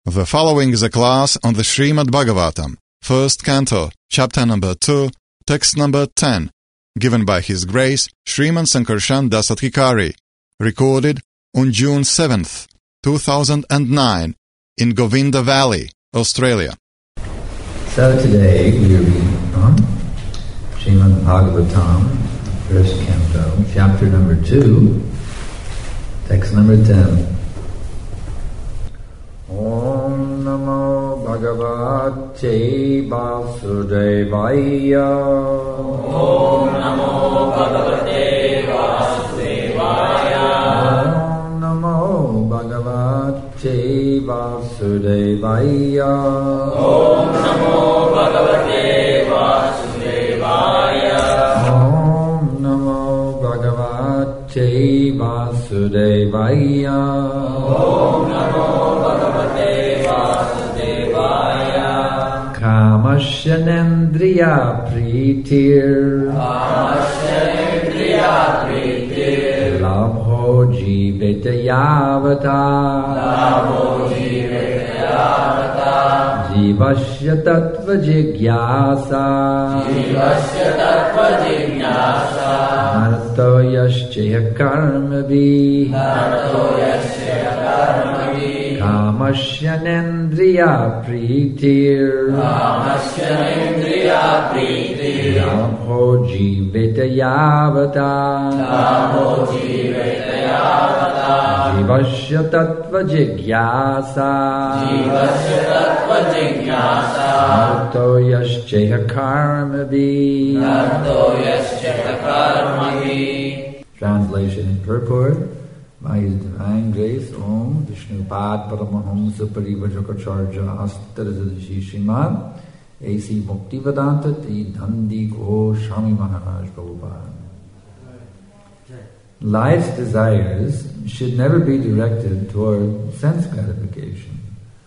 The following is a class on the Srimad Bhagavatam, first canto, chapter number 2, text number 10, given by His Grace Sriman Sankarshan Dasatkikari, recorded on June 7th, 2009, in Govinda Valley, Australia. So today we are reading from Srimad Bhagavatam, first canto, chapter number 2, text number 10. Om Namo Bhagavate Vasudevaya. Om Namo Bhagavate Vasudevaya. Om Namo Bhagavate Vasudevaya. Om Namo Bhagavate Vasudevaya. Om Namo Bhagavate Vasudevaya. Om Namo Kamasyanendriya Pritir Labho Jivetayavata Jivasya Tattva Jigyasa Narto Yaschaya Karmavi Kamasyanendriya Pritir Labho Jivetayavata Jivasya Tattva Jigyasa Narto Yaschaya Karmavi. Translation and purport by His Divine Grace Om Vishnupad Paramahamsa Parivajakacarya Astaradashi Srimad A.C. Muktivedanta Ti Dhandi Goswami Maharaj Prabhupada. Life's desires should never be directed toward sense gratification.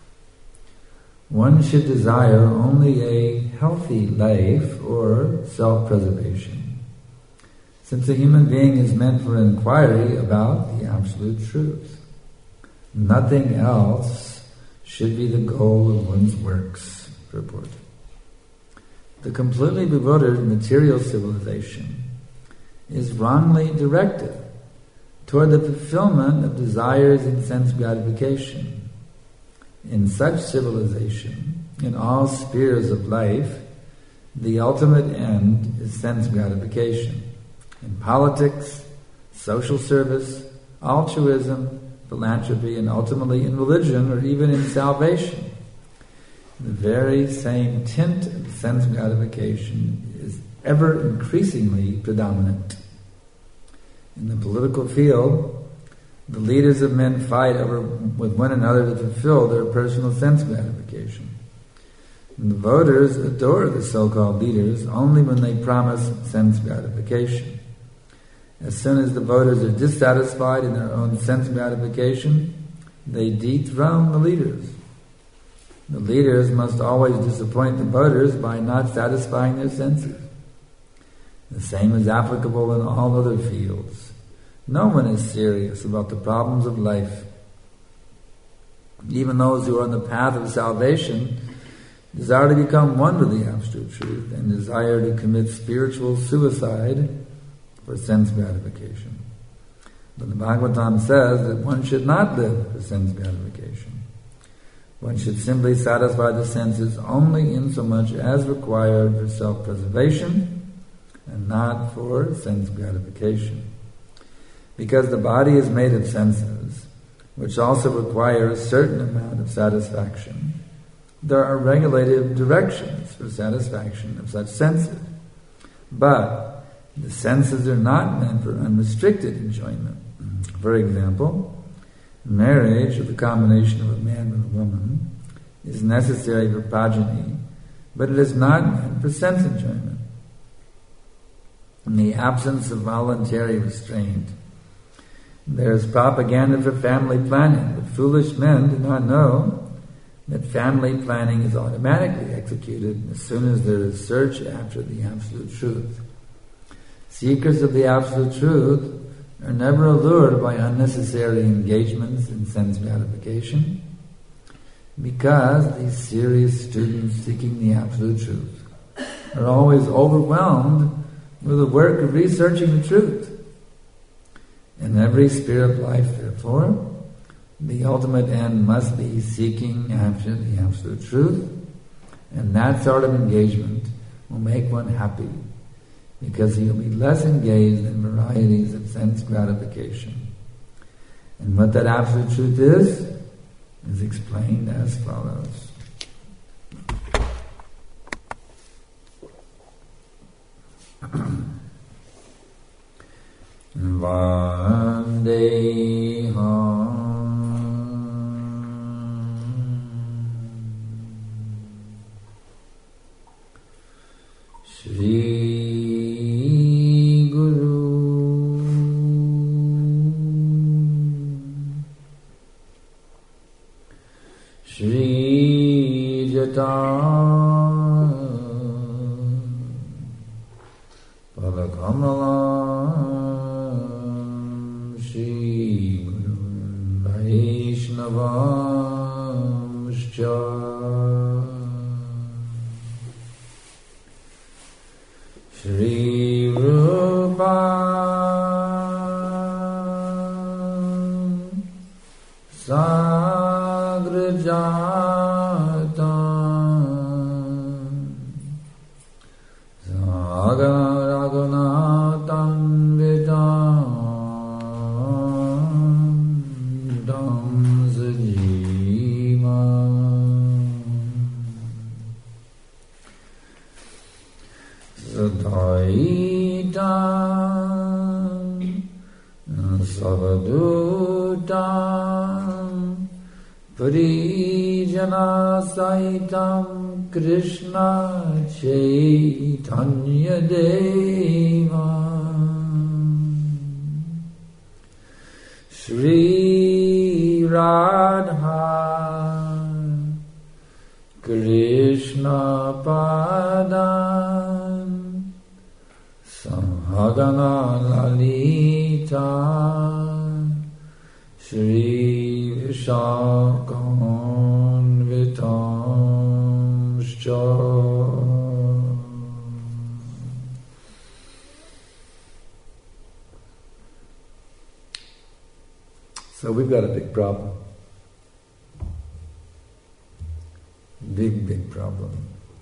One should desire only a healthy life or self-preservation, since a human being is meant for inquiry about the absolute truth. Nothing else should be the goal of one's works. Purport. The completely bewildered material civilization is wrongly directed toward the fulfillment of desires and sense gratification. In such civilization, in all spheres of life, the ultimate end is sense gratification. In politics, social service, altruism, philanthropy, and ultimately in religion or even in salvation, the very same tint of sense gratification is ever increasingly predominant. In the political field, the leaders of men fight with one another to fulfill their personal sense gratification. And the voters adore the so-called leaders only when they promise sense gratification. As soon as the voters are dissatisfied in their own sense gratification, they dethrone the leaders. The leaders must always disappoint the voters by not satisfying their senses. The same is applicable in all other fields. No one is serious about the problems of life. Even those who are on the path of salvation desire to become one with the absolute truth and desire to commit spiritual suicide for sense gratification. But the Bhagavatam says that one should not live for sense gratification. One should simply satisfy the senses only insomuch as required for self-preservation and not for sense gratification. Because the body is made of senses, which also require a certain amount of satisfaction, there are regulative directions for satisfaction of such senses. But the senses are not meant for unrestricted enjoyment. For example, marriage, or the combination of a man with a woman, is necessary for progeny, but it is not meant for sense enjoyment. In the absence of voluntary restraint, there is propaganda for family planning, but foolish men do not know that family planning is automatically executed as soon as there is search after the absolute truth. Seekers of the absolute truth are never allured by unnecessary engagements in sense gratification. because these serious students seeking the Absolute Truth are always overwhelmed with the work of researching the truth. In every sphere of life, therefore, the ultimate end must be seeking after the Absolute Truth, and that sort of engagement will make one happy, because he will be less engaged in varieties of sense gratification. And what that Absolute Truth is explained as follows. Vandeham Shri Guru Shri Jata Padakamalam Shri Guru Vaishnavam Shri Rupa Sagrajatam Sagaraganatam Vidam Dam Sajiva Sadaitam Savadutam Parijana Saitam Krishna Chaitanya Deva Shri Radha Krishna Padam Sahagana Lalita Shri Vishakam Vitam Shcha. So we've got a big problem. Big problem.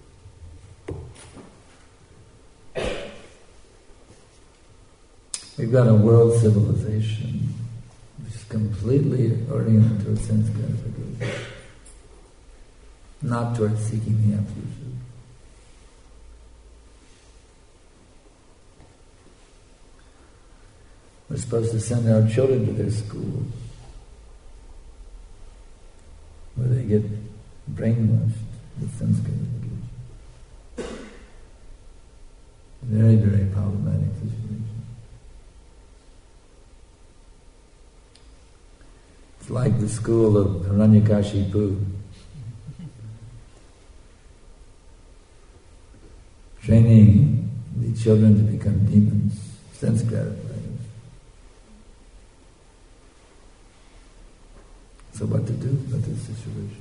We've got a world civilization which is completely oriented towards sense gratification, not towards seeking the Absolute Truth. We're supposed to send our children to their schools where they get brainwashed with sense gratification. Very problematic situation. It's like the school of Hiranyakashipu, training the children to become demons, sense gratifiers. So what to do about this situation?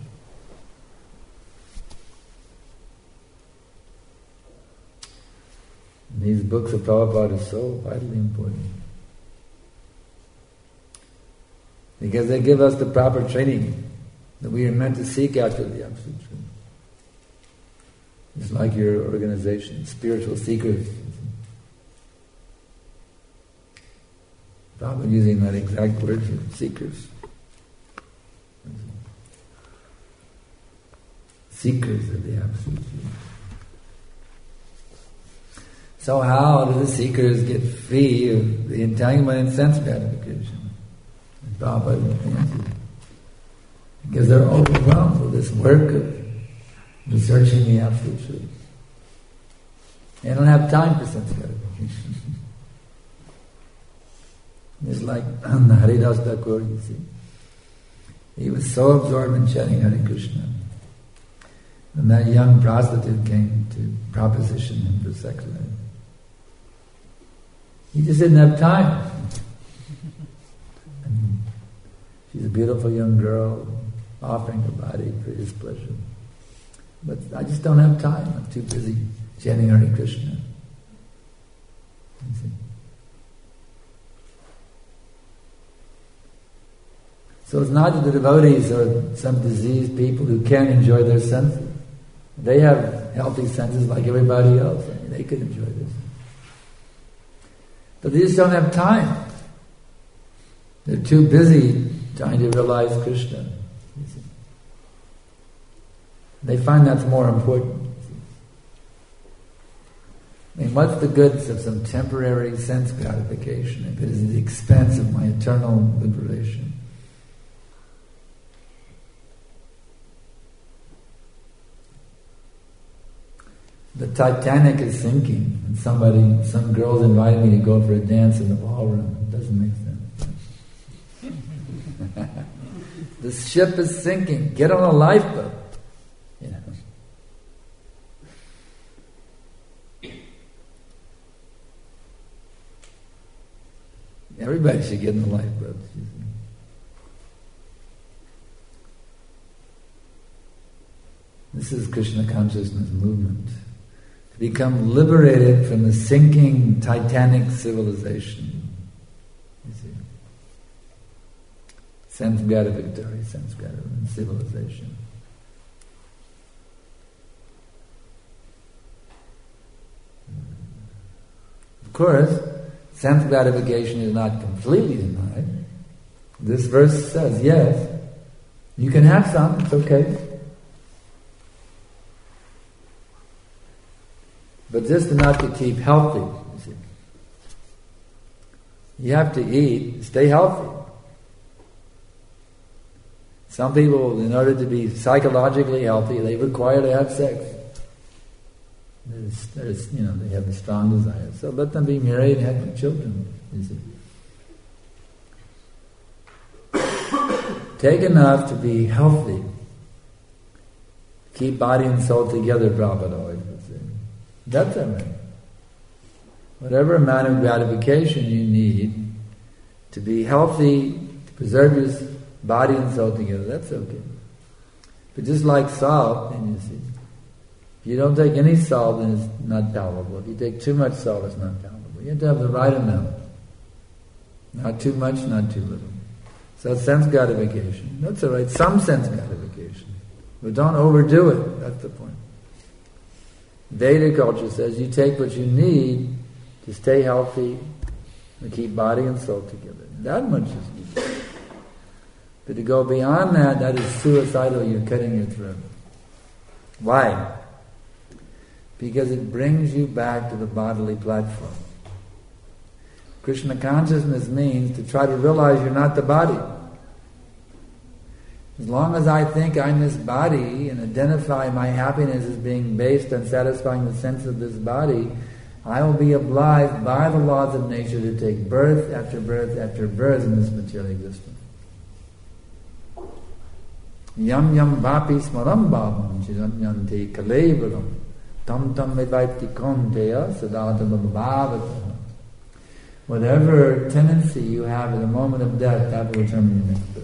These books of Prabhupada are so vitally important, because they give us the proper training that we are meant to seek after the Absolute Truth. It's like your organization, spiritual seekers. Prabhupada using that exact word here, seekers. Seekers of the Absolute Truth. So how do the seekers get free of the entanglement in sense gratification? And Prabhupada answered, because they're overwhelmed with this work of researching the Absolute Truth. They don't have time for sense gratification. It's like Haridas Thakur, you see. He was so absorbed in chanting Hare Krishna. And that young prostitute came to proposition him for sex life. He just didn't have time. And she's a beautiful young girl, offering a body for his pleasure. But I just don't have time. I'm too busy chanting Hare Krishna. You see? So it's not that the devotees are some diseased people who can't enjoy their senses. They have healthy senses like everybody else. I mean, they could enjoy this. But they just don't have time. They're too busy trying to realize Krishna. You see. They find that's more important. I mean, what's the goods of some temporary sense gratification if it is at the expense of my eternal liberation? The Titanic is sinking, and some girls invited me to go for a dance in the ballroom. It doesn't make sense. The ship is sinking. Get on a lifeboat. You know. Everybody should get in the lifeboat. This is Krishna consciousness movement. To become liberated from the sinking Titanic civilization. You see. Sense gratificatory civilization. Of course, sense gratification is not completely denied. This verse says, yes, you can have some, it's okay. But just enough to keep healthy, you see. You have to eat, stay healthy. Some people, in order to be psychologically healthy, they require to have sex. There's, they have a strong desire. So let them be married and have children, you see. Take enough to be healthy. Keep body and soul together, Prabhupada always would say. That's all right. Whatever amount of gratification you need to be healthy, to preserve your body and soul together, that's okay. But just like salt, and you see, if you don't take any salt, then it's not palatable. If you take too much salt, it's not palatable. You have to have the right amount. Not too much, not too little. So sense gratification, that's all right. Some sense gratification. But don't overdo it, that's the point. Vedic culture says you take what you need to stay healthy and keep body and soul together. That much is needed. But to go beyond that, that is suicidal, you're cutting your throat. Why? Because it brings you back to the bodily platform. Krishna consciousness means to try to realize you're not the body. As long as I think I'm this body and identify my happiness as being based on satisfying the sense of this body, I will be obliged by the laws of nature to take birth after birth after birth in this material existence. Yam yam vapi smaram bhavam chiranyante kalevaram tam tam mevaiti konteya sadatam bhavata. Whatever tendency you have at the moment of death, that will determine your next birth.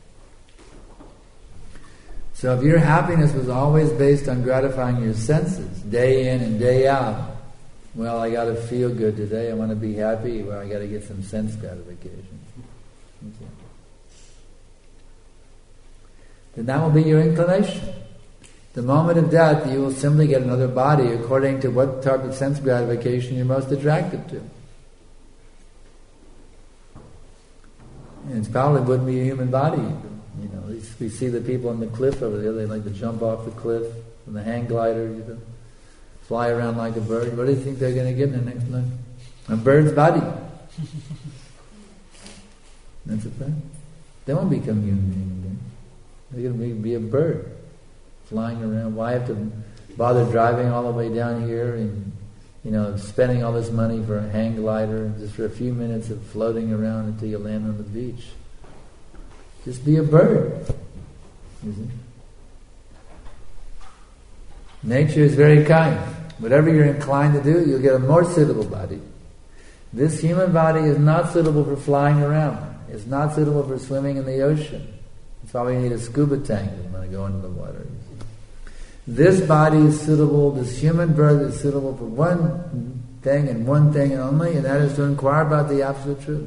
So if your happiness was always based on gratifying your senses, day in and day out, well, I got to feel good today, I want to be happy, well, I got to get some sense gratification. Okay. Then that will be your inclination. The moment of death, you will simply get another body according to what type of sense gratification you're most attracted to. And it probably wouldn't be a human body. We see the people on the cliff over there, they like to jump off the cliff from the hang glider, fly around like a bird. What do you think they're going to get in the next life? A bird's body. That's a fact. They won't become human beings again. They're going to be a bird, flying around. Why have to bother driving all the way down here and, spending all this money for a hang glider just for a few minutes of floating around until you land on the beach? Just be a bird. You see? Nature is very kind. Whatever you're inclined to do, you'll get a more suitable body. This human body is not suitable for flying around. It's not suitable for swimming in the ocean. It's That's why we need a scuba tank when we go into the water. This body is suitable, this human birth is suitable for one thing and one thing only, and that is to inquire about the absolute truth.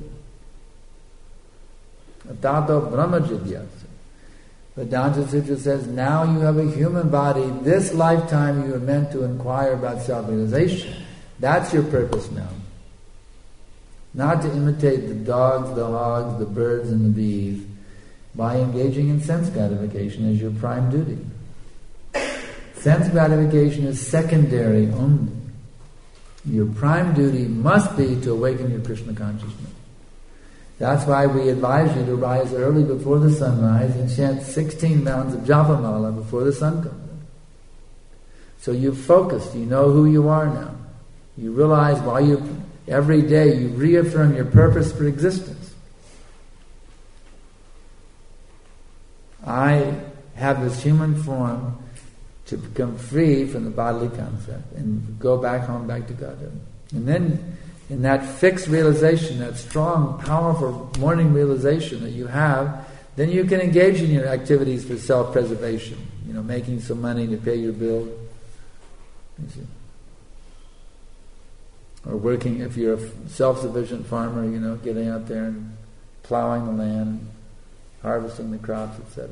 Tato Brahma Jidyasa. Vedanta Sutra says, now you have a human body, this lifetime you are meant to inquire about self-realization. That's your purpose now. Not to imitate the dogs, the hogs, the birds and the bees by engaging in sense gratification as your prime duty. Sense gratification is secondary only. Your prime duty must be to awaken your Krishna consciousness. That's why we advise you to rise early before the sunrise and chant 16 rounds of Japamala before the sun comes up. So you've focused, you know who you are now. You realize every day you reaffirm your purpose for existence. I have this human form to become free from the bodily concept and go back home, back to Godhead. And then, in that fixed realization, that strong, powerful morning realization that you have, then you can engage in your activities for self-preservation. Making some money to pay your bill. You see. Or working, if you're a self-sufficient farmer, getting out there and plowing the land, harvesting the crops, etc.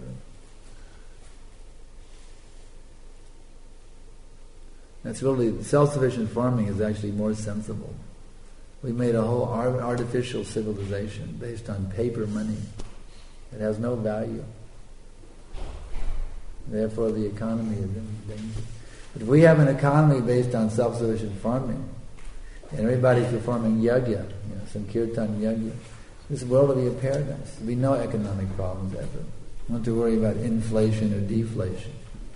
That's really, self-sufficient farming is actually more sensible. We made a whole artificial civilization based on paper money. It has no value. Therefore the economy is in danger. But if we have an economy based on self-sufficient farming, and everybody's performing yajna, sankirtan yajna, this world will be a paradise. There'll be no economic problems ever. You don't have to worry about inflation or deflation.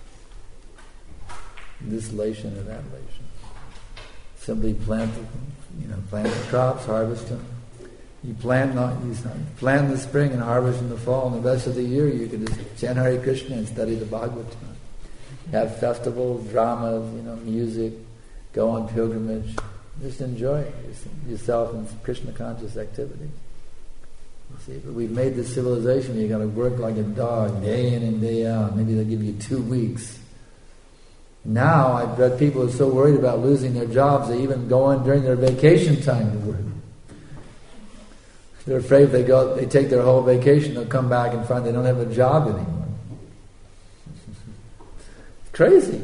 This lation or that lation. Simply plant the crops, harvest them. You plant in the spring and harvest in the fall, and the rest of the year you can just chant Hare Krishna and study the Bhagavatam. Have festivals, dramas, music, go on pilgrimage. Just enjoy yourself in Krishna conscious activities. You see, but we've made this civilization where you got to work like a dog day in and day out. Maybe they'll give you 2 weeks. Now, I've read people are so worried about losing their jobs, they even go on during their vacation time to work. They're afraid if they take their whole vacation, they'll come back and find they don't have a job anymore. It's crazy.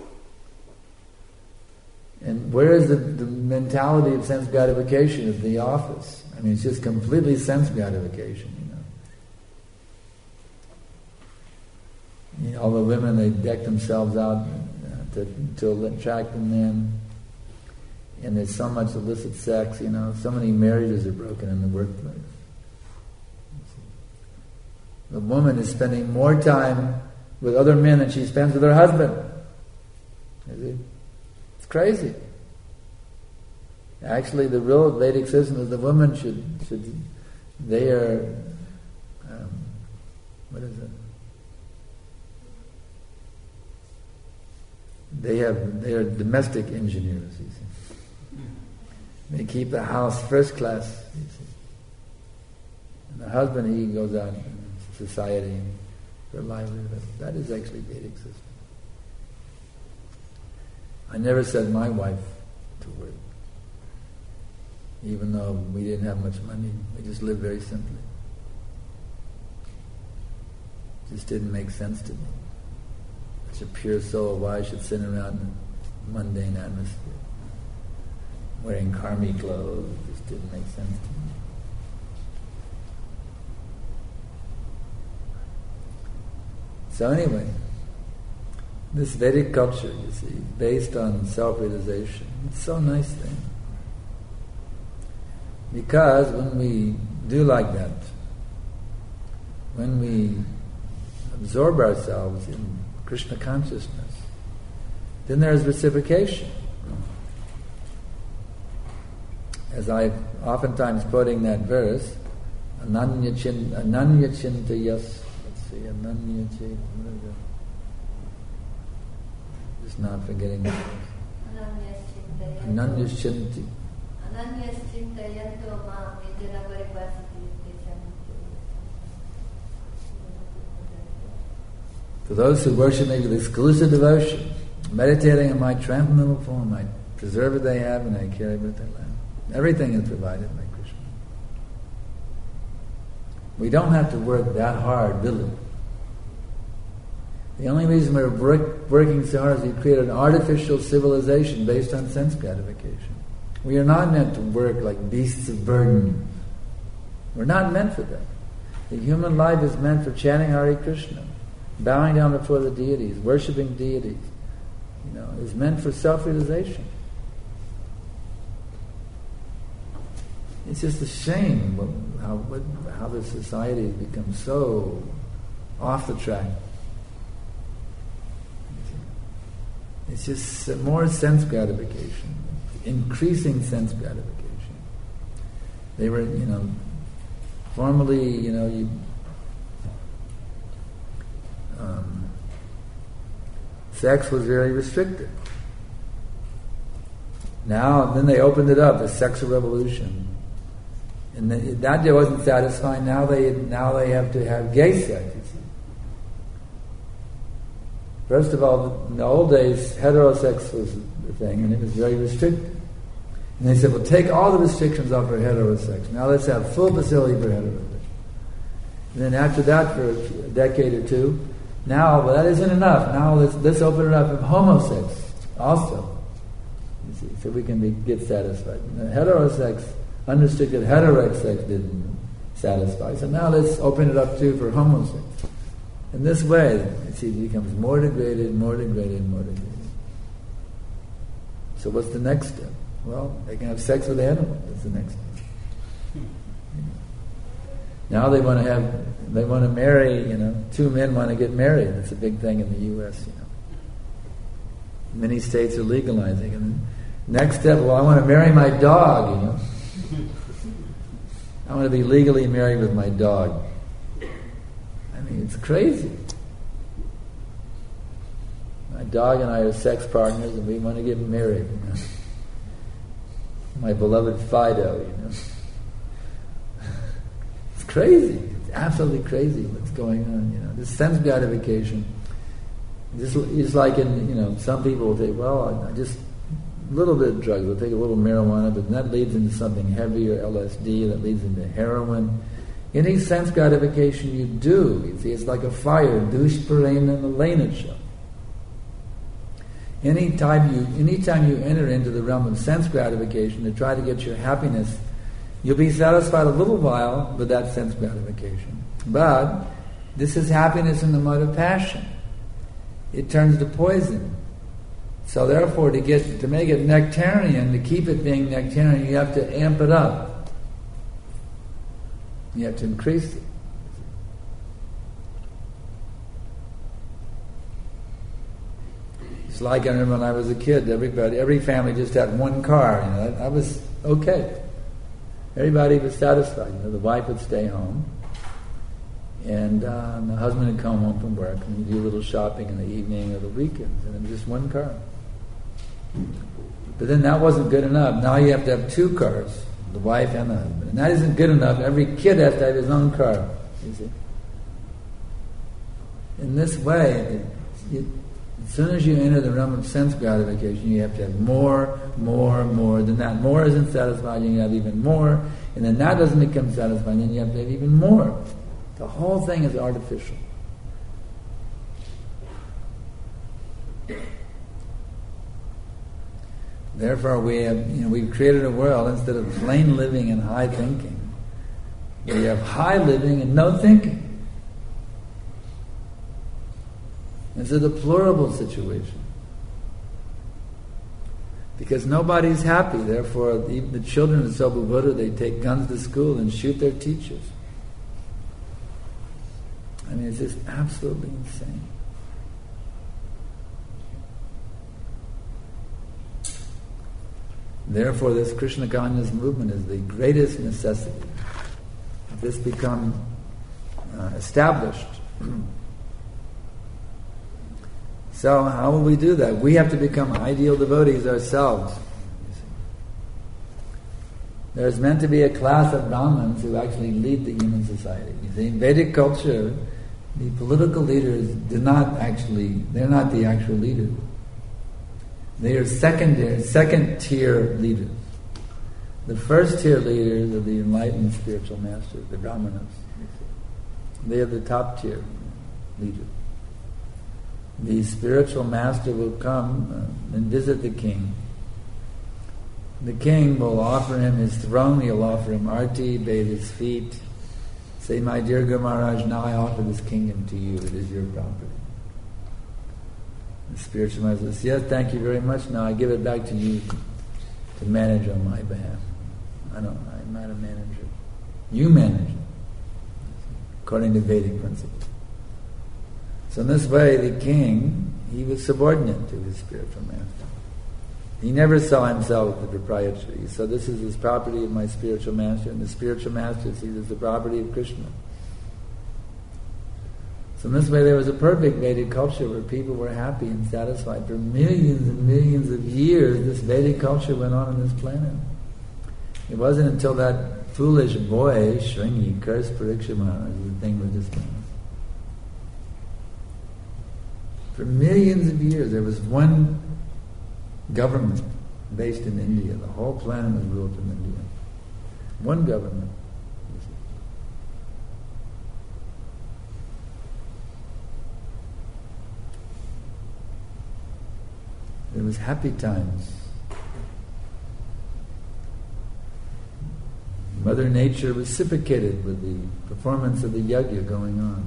And where is the mentality of sense gratification of the office? I mean, it's just completely sense gratification, all the women, they deck themselves out to attract the men. And there's so much illicit sex, so many marriages are broken in the workplace. The woman is spending more time with other men than she spends with her husband. It's crazy. Actually, the real Vedic system is the woman they are, what is it? They are domestic engineers, you see. They keep the house first class, you see. And the husband, he goes out in society for livelihood. That is actually Vedic system. I never sent my wife to work. Even though we didn't have much money, we just lived very simply. It just didn't make sense to me. Such a pure soul, why I should sit around in a mundane atmosphere, wearing karmi clothes, it just didn't make sense to me. So anyway, this Vedic culture, you see, based on self-realization, it's so nice thing. Because when we do like that, when we absorb ourselves in Krishna consciousness, then there is reciprocation. As I oftentimes quoting that verse, Ananya Chintayas, let's see, Ananya Chintayas, just not forgetting the verse. Ananya Chintayas. For those who worship me with exclusive devotion, meditating on my transcendental form, I preserve what they have and I carry what they lack. Everything is provided by Krishna. We don't have to work that hard, really. The only reason we're working so hard is we create an artificial civilization based on sense gratification. We are not meant to work like beasts of burden. We're not meant for that. The human life is meant for chanting Hare Krishna, bowing down before the deities, worshipping deities. Is meant for self-realization. It's just a shame how the society has become so off the track. It's just more sense gratification, increasing sense gratification. They were, formerly, sex was very restricted. Then they opened it up, the sexual revolution. And that wasn't satisfying. Now they have to have gay sex. You see. First of all, in the old days, heterosex was the thing, and it was very restricted. And they said, well, take all the restrictions off for heterosex. Now let's have full facility for heterosex. And then after that, for a decade or two, that isn't enough. Now let's open it up for homosex also. You see, so we can get satisfied. Heterosex, unrestricted heterosex didn't satisfy. So now let's open it up too for homosex. In this way, it becomes more degraded, more degraded, more degraded. So what's the next step? Well, they can have sex with animals. That's the next step. Now they want to marry, two men want to get married. That's a big thing in the U.S., Many states are legalizing. And next step, I want to marry my dog, I want to be legally married with my dog. It's crazy. My dog and I are sex partners and we want to get married. My beloved Fido, It's crazy. It's absolutely crazy what's going on, This sense gratification. It's like some people will say, well, I just a little bit of drugs, we'll take a little marijuana, but that leads into something heavier, LSD, that leads into heroin. Any sense gratification you do, you see, it's like a fire, dushparena lenacha. Anytime you enter into the realm of sense gratification to try to get your happiness, you'll be satisfied a little while with that sense gratification. But this is happiness in the mode of passion. It turns to poison. So therefore, to make it nectarian, to keep it being nectarian, you have to amp it up. You have to increase it. It's like I remember when I was a kid, every family just had one car. That was okay. Everybody was satisfied. The wife would stay home, and the husband would come home from work, and he'd do a little shopping in the evening or the weekends, and it was just one car. But then that wasn't good enough. Now you have to have two cars. The wife and the husband. And that isn't good enough. Every kid has to have his own car, you see. In this way, as soon as you enter the realm of sense gratification, you have to have more than that. More isn't satisfying, you have even more. And then that doesn't become satisfying, then you have to have even more. The whole thing is artificial. Therefore, we've created a world, instead of plain living and high thinking, we have high living and no thinking. It's a deplorable situation. Because nobody's happy, therefore even the children of Sobhubuddha, they take guns to school and shoot their teachers. It's just absolutely insane. Therefore, this Krishna consciousness movement is the greatest necessity. This become established. So, how will we do that? We have to become ideal devotees ourselves. There's meant to be a class of Brahmins who actually lead the human society. You see, in Vedic culture, The political leaders they're not the actual leaders. They are second-tier leaders. The first-tier leaders are the enlightened spiritual masters, the brahmanas. They are the top-tier leaders. The spiritual master will come and visit the king. The king will offer him his throne, he'll offer him arti, bathe his feet, say, "My dear Guru Maharaj, now I offer this kingdom to you, it is your property." The spiritual master says, "Yes, thank you very much, now I give it back to you to manage on my behalf. I'm not a manager. You manage it, according to Vedic principles." So in this way, the king, he was subordinate to his spiritual master. He never saw himself as the proprietor. He said, "This is his property of my spiritual master," and the spiritual master sees it as the property of Krishna. So in this way, there was a perfect Vedic culture where people were happy and satisfied. For millions and millions of years, this Vedic culture went on this planet. It wasn't until that foolish boy, Shringi, cursed Pariksha Maharaj, the thing was just done. For millions of years, there was one government based in India. The whole planet was ruled from India. One government. It was happy times. Mother Nature reciprocated with the performance of the yajna going on.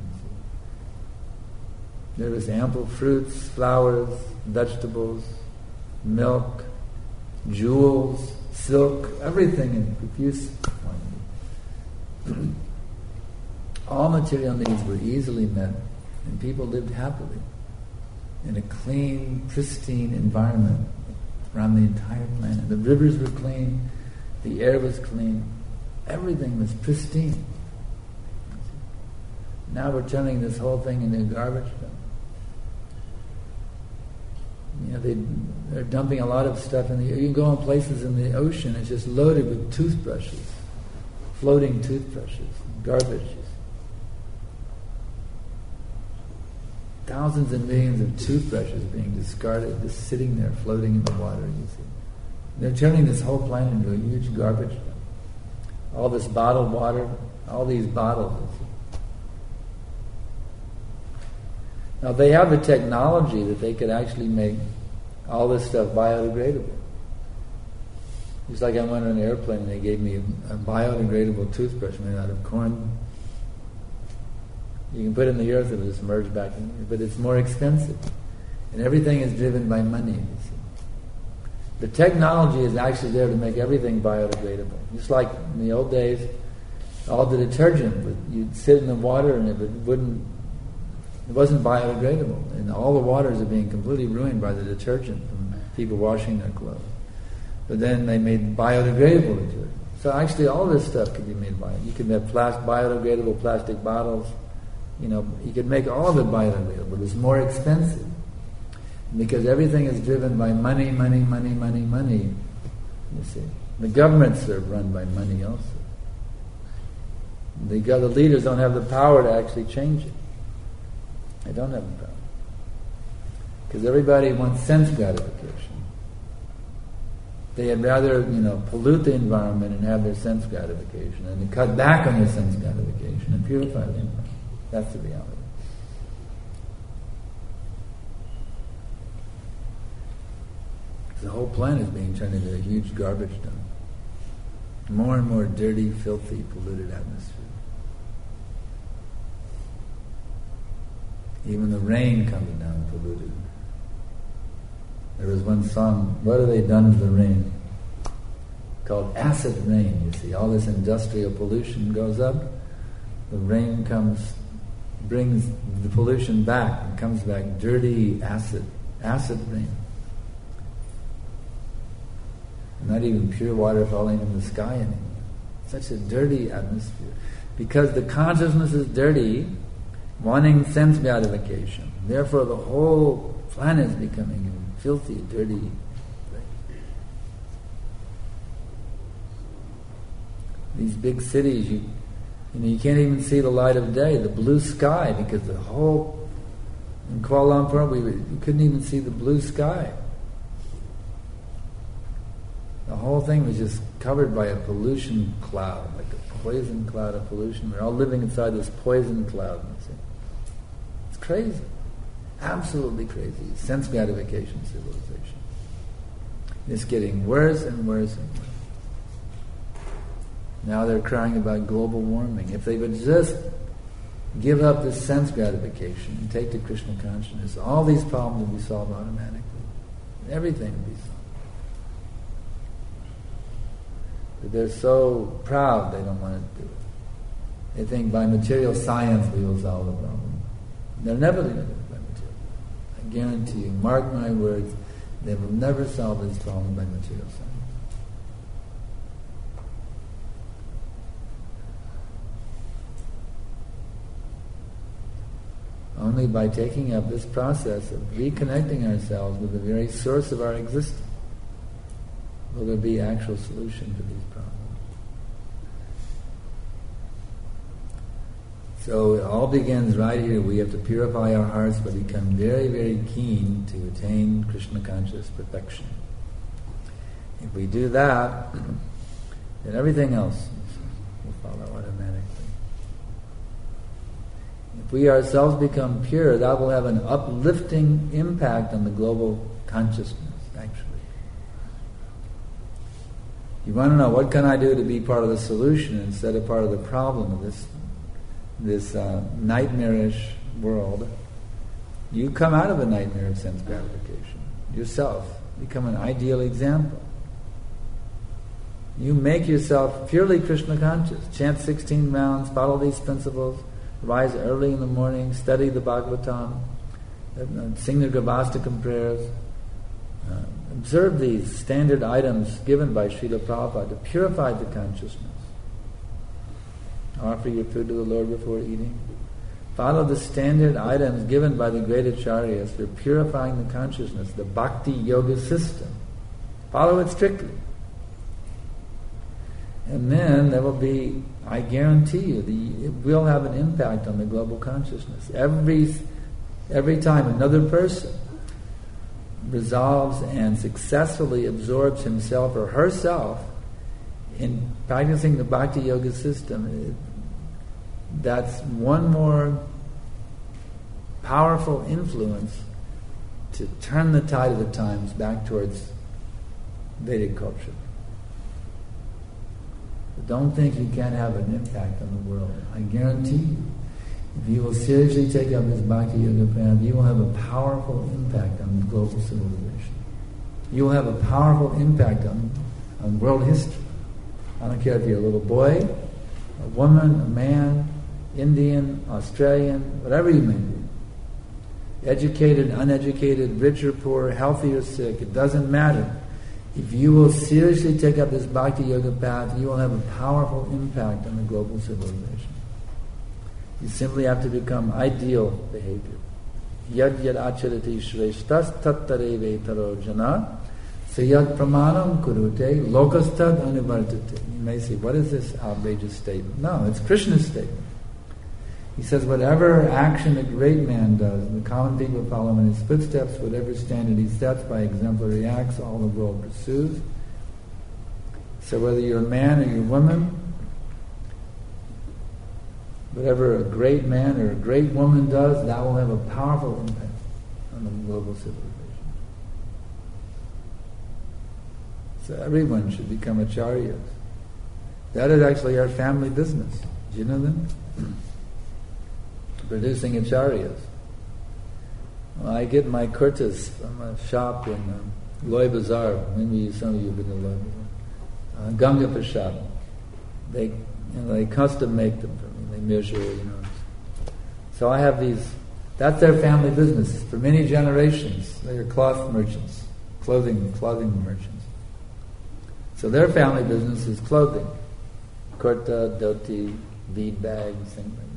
There was ample fruits, flowers, vegetables, milk, jewels, silk, everything in profuse quantity. All material needs were easily met, and people lived happily in a clean, pristine environment around the entire planet. The rivers were clean, the air was clean, everything was pristine. Now we're turning this whole thing into a garbage dump. They're dumping a lot of stuff in the. You can go in places in the ocean; it's just loaded with toothbrushes, floating toothbrushes, garbage. Thousands and millions of toothbrushes being discarded, just sitting there, floating in the water. You see, they're turning this whole planet into a huge garbage dump. All this bottled water, all these bottles. Now they have the technology that they could actually make all this stuff biodegradable. Just like I went on an airplane and they gave me a biodegradable toothbrush made out of corn. You can put it in the earth and it'll just merge back in there, but it's more expensive. And everything is driven by money, you see. The technology is actually there to make everything biodegradable. Just like in the old days, all the detergent, you'd sit in the water and it wasn't biodegradable, and all the waters are being completely ruined by the detergent from people washing their clothes. But then they made biodegradable detergent. So actually all this stuff can be made You can have biodegradable plastic bottles. You can make all of it biodegradable, but it's more expensive. Because everything is driven by money, money, money, money, money. You see. The governments are run by money also. The leaders don't have the power to actually change it. They don't have the power. Because everybody wants sense gratification. They'd rather, pollute the environment and have their sense gratification, and to cut back on their sense gratification and purify the environment. That's the reality. The whole planet is being turned into a huge garbage dump. More and more dirty, filthy, polluted atmosphere. Even the rain comes down polluted. There was one song, "What have they done to the rain?" called acid rain, you see. All this industrial pollution goes up. The rain brings the pollution back and comes back dirty acid rain. Not even pure water falling in the sky anymore. Such a dirty atmosphere. Because the consciousness is dirty, wanting sense gratification. Therefore the whole planet is becoming a filthy, dirty place. These big cities, You can't even see the light of day, the blue sky, because in Kuala Lumpur, we couldn't even see the blue sky. The whole thing was just covered by a pollution cloud, like a poison cloud of pollution. We're all living inside this poison cloud. It's crazy. Absolutely crazy. Sense gratification civilization. It's getting worse and worse and worse. Now they're crying about global warming. If they would just give up this sense gratification and take to Krishna consciousness, all these problems would be solved automatically. Everything would be solved. But they're so proud they don't want to do it. They think by material science we will solve the problem. They're never going to do it by material. I guarantee you, mark my words, they will never solve this problem by material science. Only by taking up this process of reconnecting ourselves with the very source of our existence will there be actual solution to these problems. So it all begins right here. We have to purify our hearts by becoming very, very keen to attain Krishna conscious perfection. If we do that, then everything else will follow automatically. If we ourselves become pure, that will have an uplifting impact on the global consciousness, actually. You want to know, what can I do to be part of the solution instead of part of the problem of this nightmarish world? You come out of a nightmare of sense gratification yourself. Become an ideal example. You make yourself purely Krishna conscious. Chant 16 rounds, follow these principles, rise early in the morning, study the Bhagavatam, sing the Garbhastakam prayers, observe these standard items given by Srila Prabhupada to purify the consciousness. Offer your food to the Lord before eating. Follow the standard items given by the great acharyas for purifying the consciousness, the bhakti yoga system. Follow it strictly. And then there will be, I guarantee you, it will have an impact on the global consciousness. Every time another person resolves and successfully absorbs himself or herself in practicing the bhakti yoga system, that's one more powerful influence to turn the tide of the times back towards Vedic culture. But don't think you can't have an impact on the world. I guarantee you, if you will seriously take up this bhakti yoga path, you will have a powerful impact on global civilization. You will have a powerful impact on world history. I don't care if you're a little boy, a woman, a man, Indian, Australian, whatever you may be. Educated, uneducated, rich or poor, healthy or sick, it doesn't matter. If you will seriously take up this bhakti yoga path, you will have a powerful impact on the global civilization. You simply have to become ideal behavior. Yad yad acharati shreshtas tattare vetaro jana sayad pramanam kurute lokastad anivartate. You may say, what is this outrageous statement? No, it's Krishna's statement. He says, whatever action a great man does, and the common people follow in his footsteps, whatever standard he sets by exemplary acts, all the world pursues. So whether you're a man or you're a woman, whatever a great man or a great woman does, that will have a powerful impact on the global civilization. So everyone should become acharyas. That is actually our family business. Do you know that? Producing acharyas. Well, I get my kurtas from a shop in Loy Bazaar. Maybe some of you have been to Loy Bazaar. Ganga Prasad. They custom make them for me. They measure, So I have these. That's their family business for many generations. They are cloth merchants, clothing merchants. So their family business is clothing, kurta, dhoti, bead bags, things like that.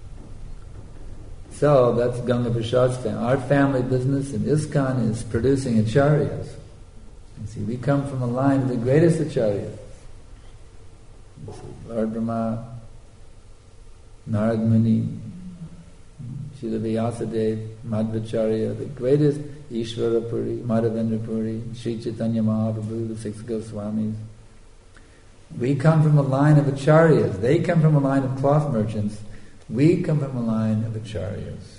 So that's Ganga Prasad's family. Our family business in ISKCON is producing acharyas. You see, we come from a line of the greatest acharyas. Lord Brahma, Narad Muni, Srila Vyasadeva, Madhvacharya, the greatest Ishvara Puri, Madhavendra Puri, Sri Chaitanya Mahaprabhu, the 6 Goswamis. We come from a line of acharyas. They come from a line of cloth merchants. We come from a line of acharyas.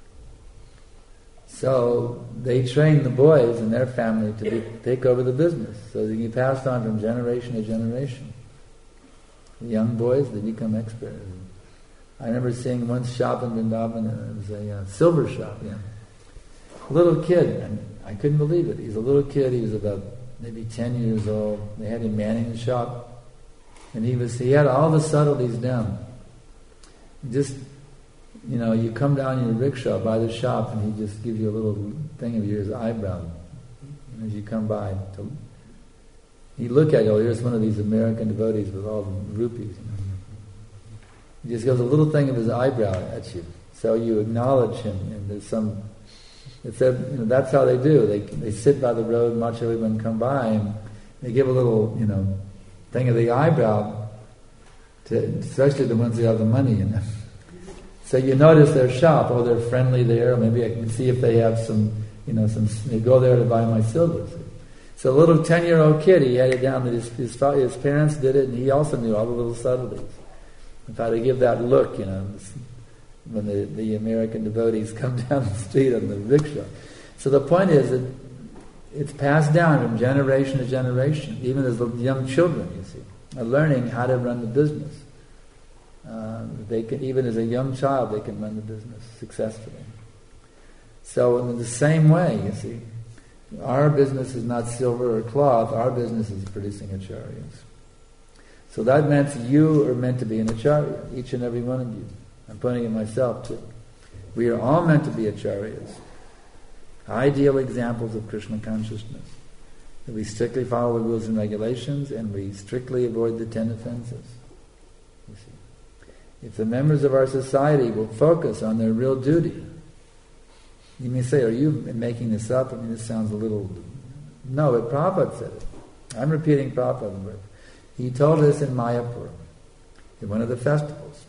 So they train the boys in their family to take over the business, so they can be passed on from generation to generation. The young boys, they become experts. I remember seeing one shop in Vrindavan, it was a silver shop, A little kid, and I couldn't believe it. He's a little kid, he was about maybe 10 years old. They had him manning the shop, and he had all the subtleties down. Just, you come down in your rickshaw by the shop, and he just gives you a little thing of yours eyebrow. As you come by, you look at it, here's one of these American devotees with all the rupees. He just gives a little thing of his eyebrow at you. So you acknowledge him, and there's some... It said, that's how they do. They sit by the road and watch everyone come by, and they give a little, thing of the eyebrow, especially the ones who have the money. So you notice their shop. Oh, they're friendly there. Maybe I can see if they have some. They go there to buy my silver. So a little 10-year-old kid, he had it down that his parents did it, and he also knew all the little subtleties. If I had to give that look, when the American devotees come down the street on the rickshaw. So the point is that it's passed down from generation to generation, even as the young children, are learning how to run the business. They can, even as a young child, they can run the business successfully. So in the same way, our business is not silver or cloth, our business is producing acharyas. So that means you are meant to be an acharya, each and every one of you. I'm putting it myself too. We are all meant to be acharyas, ideal examples of Krishna consciousness. That we strictly follow the rules and regulations, and we strictly avoid the 10 offenses. If the members of our society will focus on their real duty, you may say, are you making this up? This sounds a little... No, Prabhupada said it. I'm repeating Prabhupada's words. He told us in Mayapur, in one of the festivals.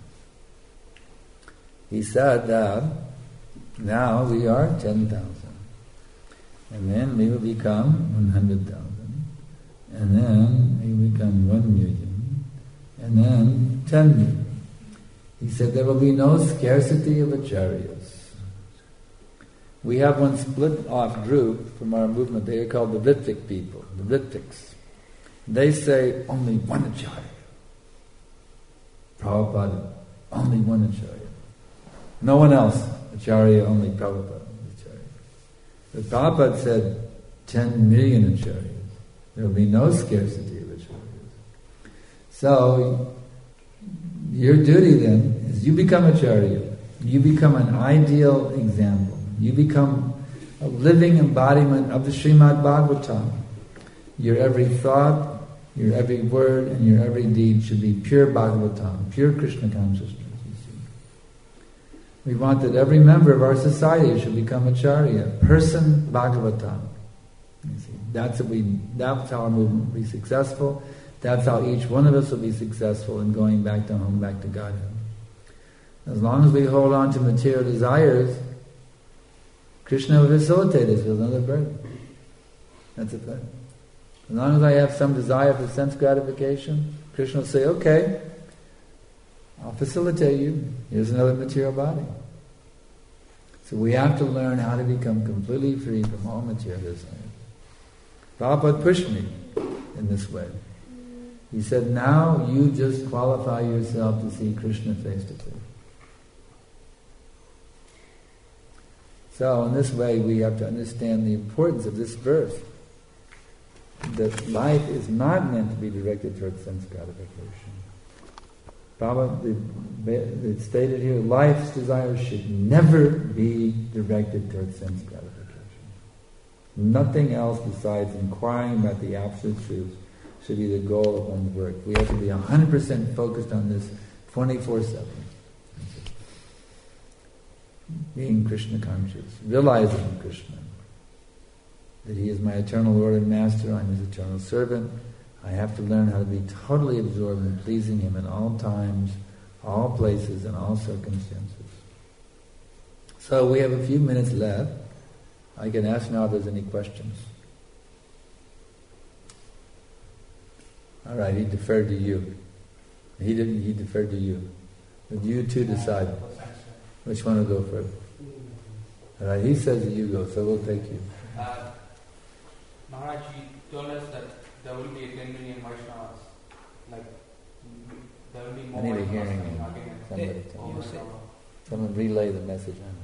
He said that now we are 10,000, and then we will become 100,000, and then we will become 1 million, and then 10 million. He said there will be no scarcity of acharyas. We have one split off group from our movement. They are called the Ritvik people, the Ritviks. They say only one acharya. Prabhupada, only one acharya. No one else, acharya, only Prabhupada, acharya. But Prabhupada said 10 million acharyas. There will be no scarcity of acharyas. So, your duty then is you become acharya. You become an ideal example. You become a living embodiment of the Srimad Bhagavatam. Your every thought, your every word, and your every deed should be pure Bhagavatam, pure Krishna consciousness. We want that every member of our society should become acharya, person Bhagavatam. That's how our movement will be successful. That's how each one of us will be successful in going back to home, back to Godhead. As long as we hold on to material desires, Krishna will facilitate us with another burden. That's a fact. As long as I have some desire for sense gratification, Krishna will say, okay, I'll facilitate you. Here's another material body. So we have to learn how to become completely free from all material desires. Prabhupada pushed me in this way. He said, now you just qualify yourself to see Krishna face to face. So in this way we have to understand the importance of this verse. That life is not meant to be directed towards sense gratification. Prabhupada, it's stated here, life's desires should never be directed towards sense gratification. Nothing else besides inquiring about the absolute truth should be the goal of one's work. We have to be 100% focused on this 24/7. Being Krishna conscious, realizing Krishna, that He is my eternal Lord and Master, I'm His eternal servant. I have to learn how to be totally absorbed in pleasing Him at all times, all places and all circumstances. So we have a few minutes left. I can ask now if there's any questions. All right, he deferred to you. He didn't, he deferred to you. But you two decide which one will go first. All right, he says that you go, so we'll take you. Maharaj, you told us that there will be 10 million Vaishnavas. Like, there will be more I need a Vaishnavas hearing coming aid. again. Somebody tell Oh, me. Vaishnava. Someone relay the message on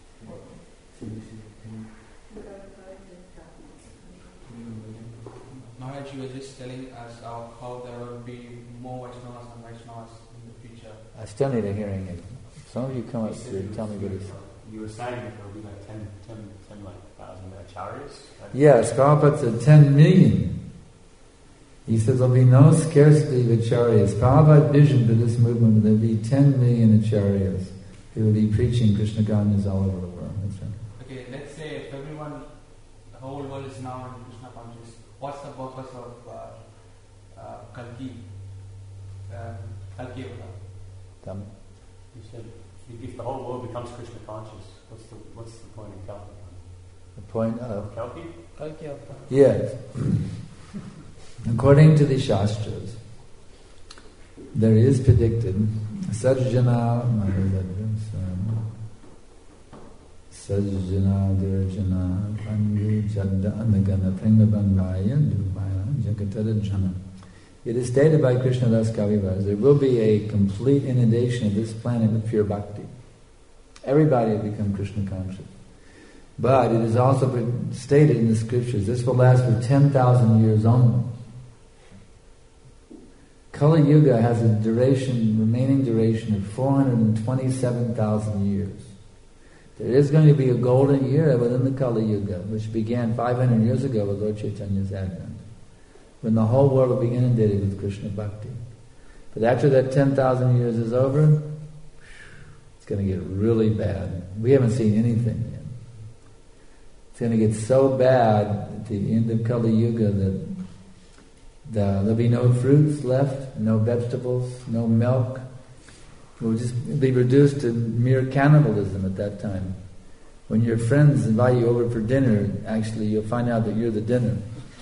Maharaj, you were just telling us how there will be more Vaishnavas and Vaishnavas in the future. I still need a hearing aid. Some of you come up here and tell me what he said. You were saying that there will be like 10,000 acharyas? Yes, Prabhupada said 10 million. He says there'll be no scarcity of acharyas. Prabhupada's vision for this movement, there'll be 10 million acharyas who will be preaching Krishna consciousness all over the world. That's right. Okay, let's say if everyone, the whole world is now in Krishna consciousness, what's the purpose of Kalki? Kalki Avtar? Tell me. You said if the whole world becomes Krishna conscious, what's the point of Kalki? The point of Kalki? Kalki Avtar. yes. According to the Shastras, there is predicted Sajjana Dirjana Pangu Jadda Anagana Premabandhaya Dubhaya Jagatada Jana. It is stated by Krishnadas Kaviraj, there will be a complete inundation of this planet with pure bhakti. Everybody will become Krishna conscious. But it is also stated in the scriptures, this will last for 10,000 years only. Kali Yuga has a remaining duration of 427,000 years. There is going to be a golden era within the Kali Yuga, which began 500 years ago with Lord Chaitanya's advent, when the whole world will be inundated with Krishna Bhakti. But after that 10,000 years is over, it's going to get really bad. We haven't seen anything yet. It's going to get so bad at the end of Kali Yuga that there'll be no fruits left, no vegetables, no milk. We'll just be reduced to mere cannibalism at that time. When your friends invite you over for dinner, actually you'll find out that you're the dinner.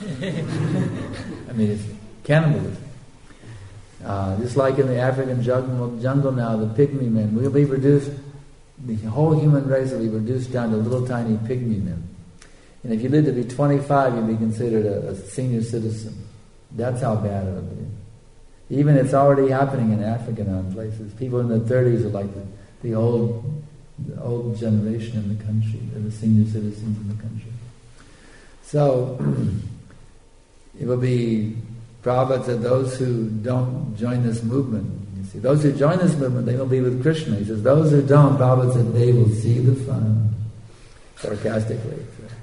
I mean, it's cannibalism. Just like in the African jungle now, the pygmy men, we'll be reduced, the whole human race will be reduced down to little tiny pygmy men. And if you live to be 25, you'll be considered a senior citizen. That's how bad it'll be. Even it's already happening in Africa now in places. People in their 30s are like the old generation in the country. They're the senior citizens in the country. So, it will be, Prabhupada said, those who don't join this movement, you see, those who join this movement, they will be with Krishna. He says, those who don't, Prabhupada said, they will see the fun. Sarcastically.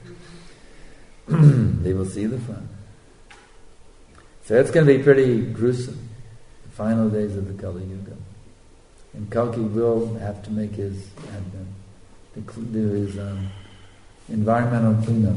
They will see the fun. So it's going to be pretty gruesome, the final days of the Kali Yuga. And Kalki will have to make his advent, to do his environmental cleanup.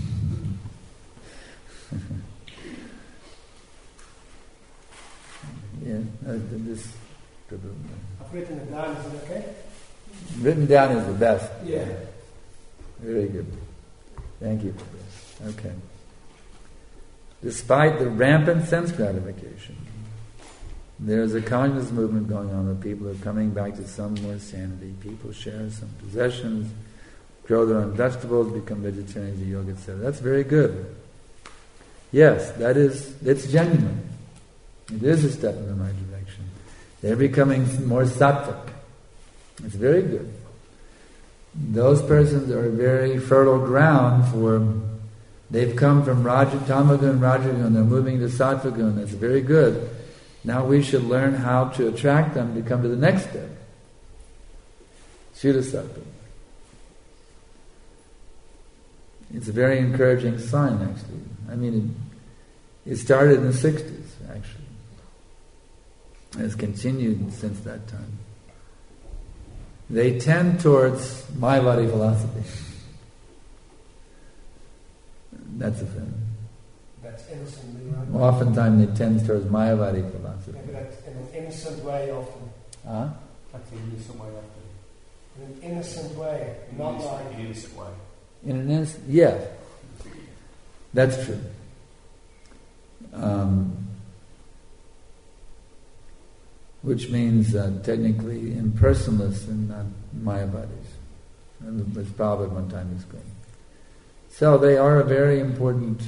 Yeah, this. I've written it down, is it okay? Written down is the best. Yeah. Very good. Thank you. Okay. Despite the rampant sense gratification, there's a conscious movement going on where people are coming back to some more sanity. People share some possessions, grow their own vegetables, become vegetarians, yoga, etc. That's very good. Yes, it's genuine. It is a step in the right direction. They're becoming more sattvic. It's very good. Those persons are very fertile ground for. They've come from Tamagun, Rajagun, they're moving to Sattvagun. That's very good. Now we should learn how to attract them to come to the next step. Shuddha Sattva. It's a very encouraging sign, actually. I mean, it started in the 60s, actually. And it's continued since that time. They tend towards Mayavadi philosophy. That's the thing. That's innocently right. Oftentimes they tend towards Mayavadi philosophy. Maybe that's in an innocent way often. That's an innocent way after. In an innocent way, not like... An innocent way. In an instant, yeah, that's true. Which means technically impersonalists and not Mayavadis. And as Prabhupada one time explained. So they are a very important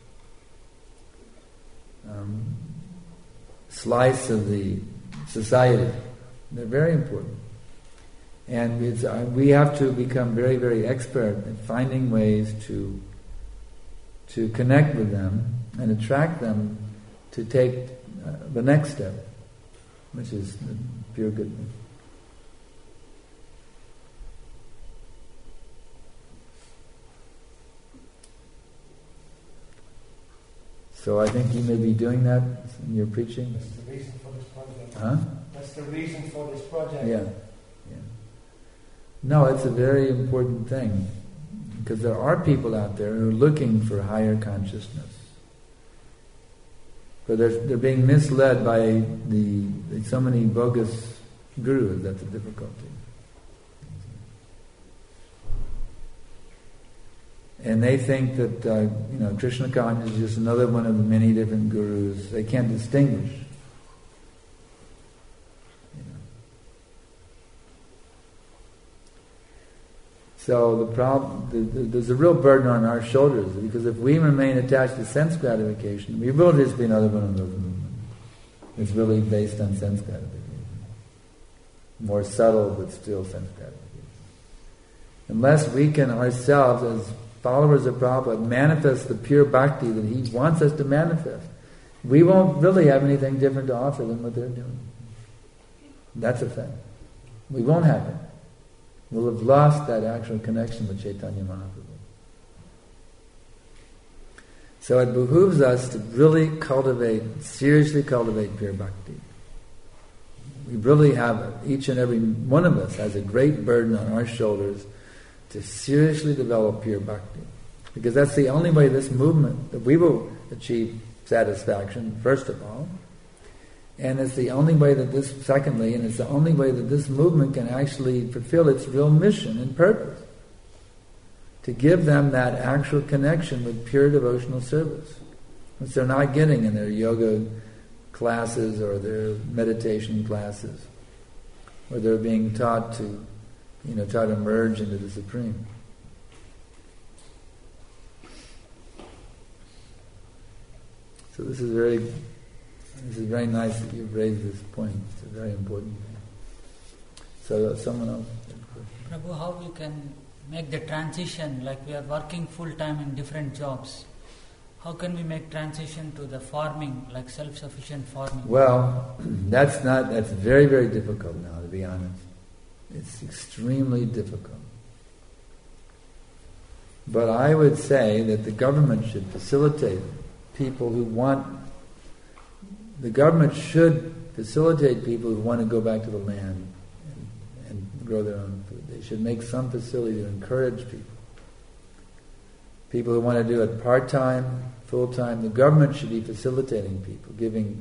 slice of the society. They're very important. And we have to become very, very expert at finding ways to connect with them and attract them to take the next step, which is pure goodness. So I think you may be doing that in your preaching. That's the reason for this project. Huh? That's the reason for this project. Yeah. No, it's a very important thing. Because there are people out there who are looking for higher consciousness. But they're being misled by so many bogus gurus. That's a difficulty. And they think that Krishna consciousness is just another one of the many different gurus. They can't distinguish. So the problem, there's a real burden on our shoulders, because if we remain attached to sense gratification, we will just be another one of those movements. It's really based on sense gratification. More subtle, but still sense gratification. Unless we can ourselves, as followers of Prabhupada, manifest the pure bhakti that he wants us to manifest, we won't really have anything different to offer than what they're doing. That's a fact. We won't have it. We'll have lost that actual connection with Chaitanya Mahaprabhu. So it behooves us to really seriously cultivate pure bhakti. We really have, each and every one of us has a great burden on our shoulders to seriously develop pure bhakti. Because that's the only way this movement, that we will achieve satisfaction, first of all. And it's the only way that this movement can actually fulfill its real mission and purpose. To give them that actual connection with pure devotional service, which they're not getting in their yoga classes or their meditation classes, or they're being taught to, try to merge into the Supreme. So this is very nice that you've raised this point. It's a very important thing. So someone else? Prabhu, how we can make the transition, like we are working full time in different jobs. How can we make transition to the farming, like self-sufficient farming? Well, that's very, very difficult now, to be honest. It's extremely difficult. But I would say that the government should facilitate people who want... The government should facilitate people who want to go back to the land and grow their own food. They should make some facility to encourage people. People who want to do it part-time, full-time, the government should be facilitating people, giving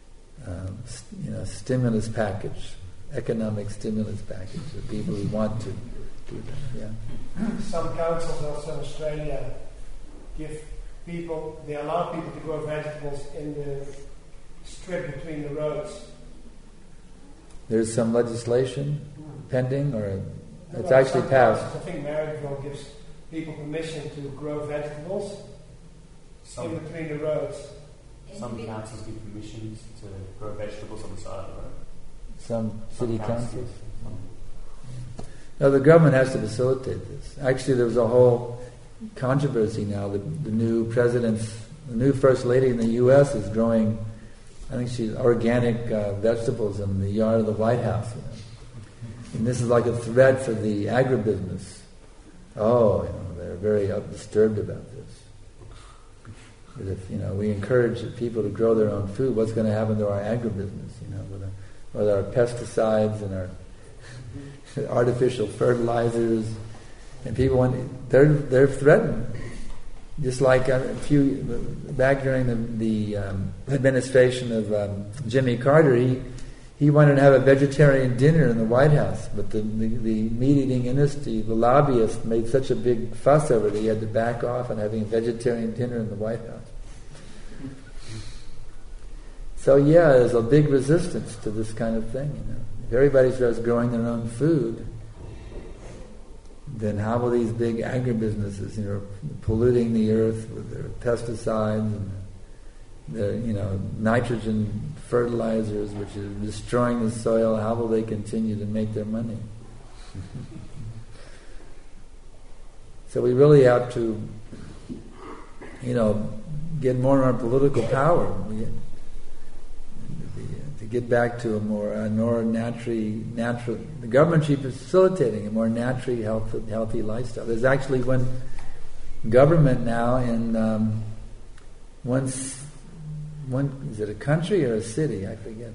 stimulus package, economic stimulus package for people who want to do that. Yeah. Some councils also in Australia they allow people to grow vegetables in the strip between the roads. There's some legislation pending, or it's actually passed. I think Marrickville gives people permission to grow vegetables in between the roads. Some councils give permissions to grow vegetables on the side of the road. Some city councils. No, the government has to facilitate this. Actually, there was a whole controversy now. The new first lady in the U.S. is growing, I think she's organic vegetables in the yard of the White House. And this is like a threat for the agribusiness. They're very disturbed about this. But if we encourage people to grow their own food, what's going to happen to our agribusiness? With our pesticides and our artificial fertilizers, and people they're threatened. Just like back during the administration of Jimmy Carter, he wanted to have a vegetarian dinner in the White House, but the meat-eating industry, the lobbyists, made such a big fuss over it, he had to back off on having a vegetarian dinner in the White House. So yeah, there's a big resistance to this kind of thing. If everybody starts growing their own food, then how will these big agribusinesses, polluting the earth with their pesticides and their, nitrogen fertilizers, which is destroying the soil, how will they continue to make their money? So we really have to, get more and more political power. To get back to a more natural. The government should be facilitating a more naturally healthy lifestyle. There's actually one government now in one. Is it a country or a city? I forget.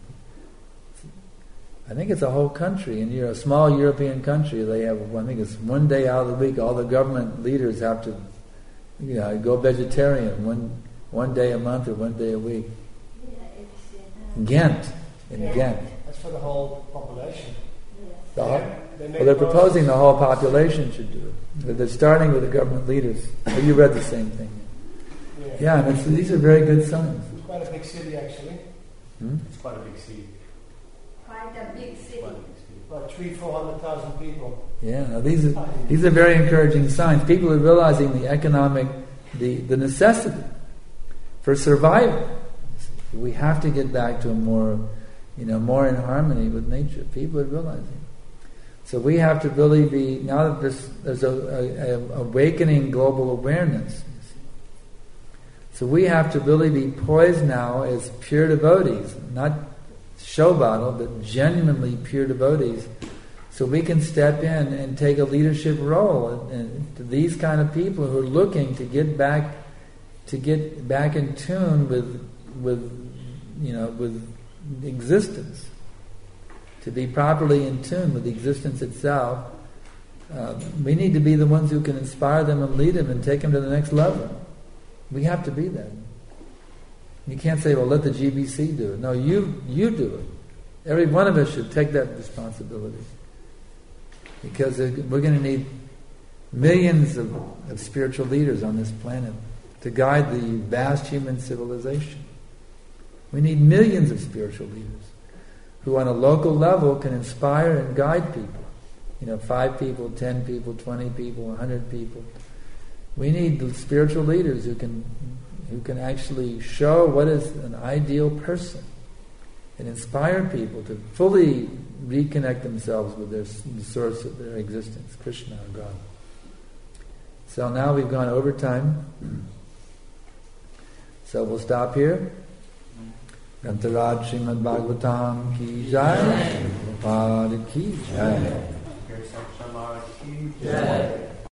I think it's a whole country. In a small European country, they have. I think it's one day out of the week. All the government leaders have to, go vegetarian one day a month or one day a week. Ghent. That's for the whole population. They're proposing the whole population should do it. But they're starting with the government leaders. Oh, you read the same thing. Yeah, and these are very good signs. It's quite a big city, actually. It's quite a big city. Quite a big city. About 300,000-400,000 people. Yeah, now these are very encouraging signs. People are realizing the economic, the necessity for survival. We have to get back to a more in harmony with nature. People are realizing. So we have to really be, now that there's a awakening global awareness. So we have to really be poised now as pure devotees, not show bottle, but genuinely pure devotees, so we can step in and take a leadership role to these kind of people who are looking to get back in tune with existence, to be properly in tune with existence itself. We need to be the ones who can inspire them and lead them and take them to the next level. We have to be that. You can't say, well, let the GBC do it. No, you do it. Every one of us should take that responsibility. Because we're going to need millions of spiritual leaders on this planet to guide the vast human civilization. We need millions of spiritual leaders who on a local level can inspire and guide people. 5 people, 10 people, 20 people, 100 people. We need the spiritual leaders who can actually show what is an ideal person and inspire people to fully reconnect themselves with the source of their existence, Krishna or God. So now we've gone over time. So we'll stop here. Grantaraj Srimad Bhagavatam ki jai, Prabhupada ki jai. Jai.